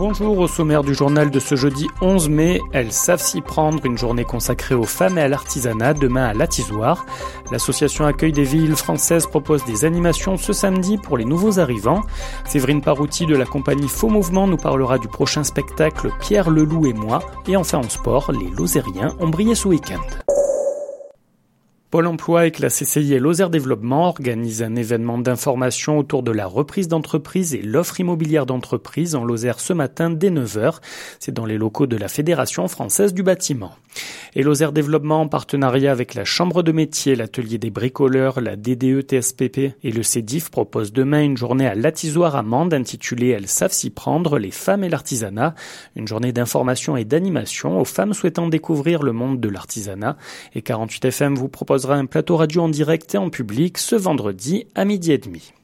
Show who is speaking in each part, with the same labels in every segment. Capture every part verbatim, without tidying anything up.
Speaker 1: Bonjour, au sommaire du journal de ce jeudi onze mai, elles savent s'y prendre, une journée consacrée aux femmes et à l'artisanat, demain à l'Atizoire. L'association Accueil des villes françaises propose des animations ce samedi pour les nouveaux arrivants. Séverine Parouti de la compagnie Faux Mouvement nous parlera du prochain spectacle Pierre Leloup et moi. Et enfin en sport, les Lozériens ont brillé ce week-end. Pôle emploi avec la C C I et Lozère Développement organise un événement d'information autour de la reprise d'entreprise et l'offre immobilière d'entreprise en Lozère ce matin dès neuf heures. C'est dans les locaux de la Fédération française du bâtiment. Et Lozère Développement, en partenariat avec la Chambre de métier, l'Atelier des bricoleurs, la D D E T S P P et le C E D I F propose demain une journée à l'Atizoire à Mende intitulée « Elles savent s'y prendre, les femmes et l'artisanat ». Une journée d'information et d'animation aux femmes souhaitant découvrir le monde de l'artisanat. Et quarante-huit F M vous propose un plateau radio en direct et en public ce vendredi à midi et demi.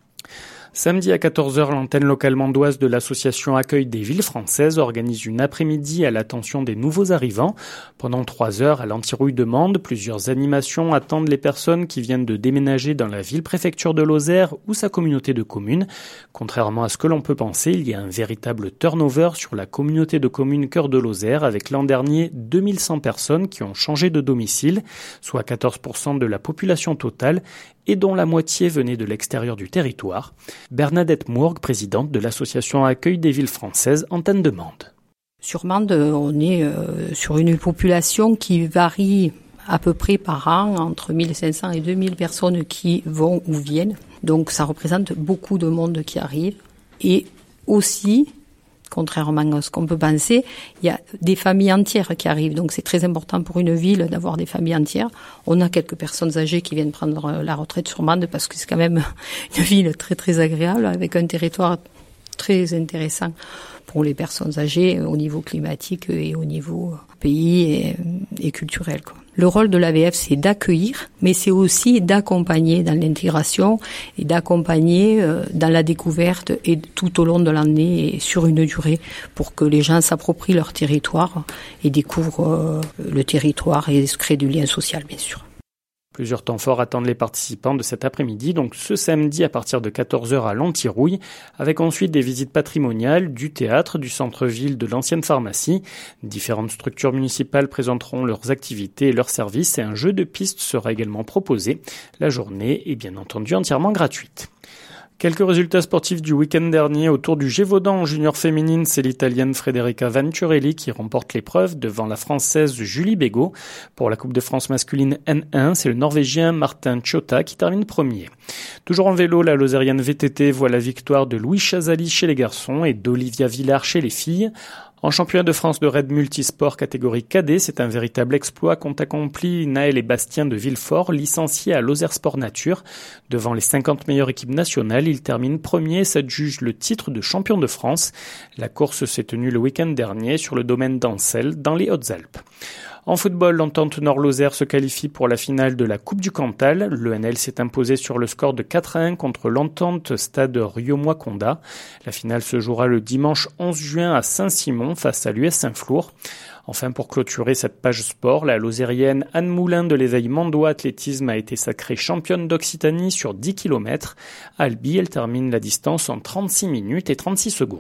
Speaker 1: Samedi à quatorze heures, l'antenne locale mandoise de l'association Accueil des villes françaises organise une après-midi à l'attention des nouveaux arrivants. Pendant trois heures, à l'Antirouille de Mende, plusieurs animations attendent les personnes qui viennent de déménager dans la ville-préfecture de Lozère ou sa communauté de communes. Contrairement à ce que l'on peut penser, il y a un véritable turnover sur la communauté de communes Cœur de Lozère avec l'an dernier deux mille cent personnes qui ont changé de domicile, soit quatorze pour cent de la population totale et dont la moitié venait de l'extérieur du territoire. Bernadette Mourgue, présidente de l'association Accueil des villes françaises, antenne de Mende.
Speaker 2: Sur Mende, on est euh, sur une population qui varie à peu près par an, entre mille cinq cents et deux mille personnes qui vont ou viennent. Donc ça représente beaucoup de monde qui arrive. Et aussi, contrairement à ce qu'on peut penser, il y a des familles entières qui arrivent. Donc c'est très important pour une ville d'avoir des familles entières. On a quelques personnes âgées qui viennent prendre la retraite sur Mende parce que c'est quand même une ville très très agréable avec un territoire très intéressant pour les personnes âgées au niveau climatique et au niveau pays et, et culturel, quoi. Le rôle de l'A V F, c'est d'accueillir, mais c'est aussi d'accompagner dans l'intégration et d'accompagner dans la découverte et tout au long de l'année et sur une durée pour que les gens s'approprient leur territoire et découvrent le territoire et se créent du lien social, bien sûr.
Speaker 1: Plusieurs temps forts attendent les participants de cet après-midi, donc ce samedi à partir de quatorze heures à l'Antirouille, avec ensuite des visites patrimoniales, du théâtre, du centre-ville, de l'ancienne pharmacie. Différentes structures municipales présenteront leurs activités et leurs services et un jeu de pistes sera également proposé. La journée est bien entendu entièrement gratuite. Quelques résultats sportifs du week-end dernier autour du Gévaudan en junior féminine, c'est l'Italienne Federica Venturelli qui remporte l'épreuve devant la Française Julie Bégaud. Pour la Coupe de France masculine N un, c'est le Norvégien Martin Ciota qui termine premier. Toujours en vélo, la Lozérienne V T T voit la victoire de Louis Chazali chez les garçons et d'Olivia Villard chez les filles. En championnat de France de raid multisport catégorie cadet, c'est un véritable exploit qu'ont accompli Naël et Bastien de Villefort, licenciés à Lozère Sport Nature. Devant les cinquante meilleures équipes nationales, il termine premier et s'adjuge le titre de champion de France. La course s'est tenue le week-end dernier sur le domaine d'Ancel, dans les Hautes-Alpes. En football, l'Entente Nord-Lozère se qualifie pour la finale de la Coupe du Cantal. L'E N L s'est imposé sur le score de quatre à un contre l'Entente Stade Riomoi-Condat. La finale se jouera le dimanche onze juin à Saint-Simon face à l'U S Saint-Flour. Enfin, pour clôturer cette page sport, la Lozérienne Anne Moulin de l'Éveil Mandois Athlétisme a été sacrée championne d'Occitanie sur dix kilomètres. À Albi, elle termine la distance en trente-six minutes et trente-six secondes.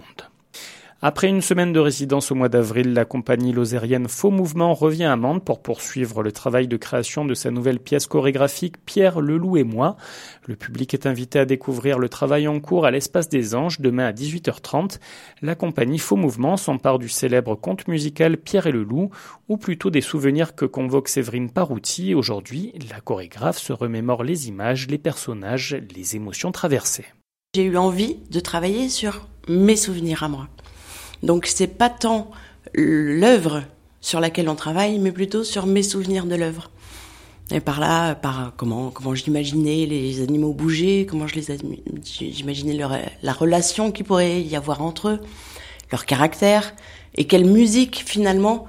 Speaker 1: Après une semaine de résidence au mois d'avril, la compagnie lozérienne Faux Mouvement revient à Mende pour poursuivre le travail de création de sa nouvelle pièce chorégraphique Pierre Leloup et moi. Le public est invité à découvrir le travail en cours à l'Espace des Anges demain à dix-huit heures trente. La compagnie Faux Mouvement s'empare du célèbre conte musical Pierre et le Loup, ou plutôt des souvenirs que convoque Séverine Parouti. Aujourd'hui, la chorégraphe se remémore les images, les personnages, les émotions traversées.
Speaker 3: J'ai eu envie de travailler sur mes souvenirs à moi. Donc c'est pas tant l'œuvre sur laquelle on travaille, mais plutôt sur mes souvenirs de l'œuvre. Et par là, par comment comment j'imaginais les animaux bouger, comment je les j'imaginais leur, la relation qu'il pourrait y avoir entre eux, leur caractère, et quelle musique finalement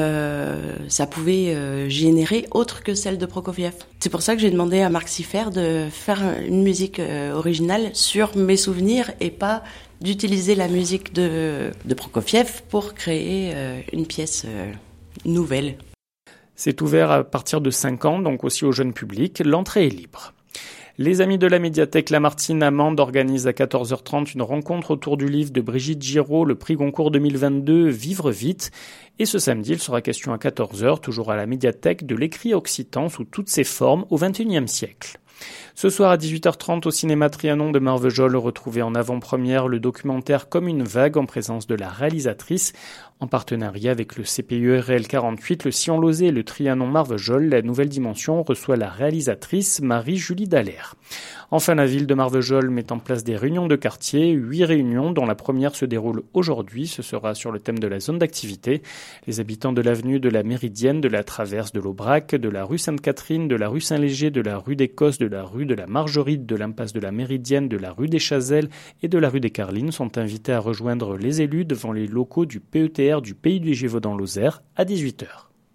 Speaker 3: euh, ça pouvait euh, générer autre que celle de Prokofiev. C'est pour ça que j'ai demandé à Marc Siffer de faire une musique euh, originale sur mes souvenirs et pas d'utiliser la musique de, de Prokofiev pour créer euh, une pièce euh, nouvelle.
Speaker 1: C'est ouvert à partir de cinq ans, donc aussi au jeune public. L'entrée est libre. Les amis de la médiathèque Lamartine-Amande organisent à quatorze heures trente une rencontre autour du livre de Brigitte Giraud, le prix Goncourt deux mille vingt-deux, Vivre vite. Et ce samedi, il sera question à quatorze heures, toujours à la médiathèque, de l'écrit occitan sous toutes ses formes au vingt et unième siècle. Ce soir à dix-huit heures trente au cinéma Trianon de Marvejols, retrouvez en avant-première le documentaire Comme une vague en présence de la réalisatrice. En partenariat avec le C P E R L quarante-huit, le Sion-Lozé et le Trianon Marvejols, la Nouvelle Dimension reçoit la réalisatrice Marie-Julie Dallaire. Enfin, la ville de Marvejols met en place des réunions de quartier, huit réunions dont la première se déroule aujourd'hui. Ce sera sur le thème de la zone d'activité. Les habitants de l'avenue de la Méridienne, de la Traverse de l'Aubrac, de la rue Sainte-Catherine, de la rue Saint-Léger, de la rue d'Écosse, de la rue de la Margerite, de l'impasse de la Méridienne, de la rue des Chazelles et de la rue des Carlines sont invités à rejoindre les élus devant les locaux du P E T R du Pays du Gévaudan-Lozère à dix-huit heures.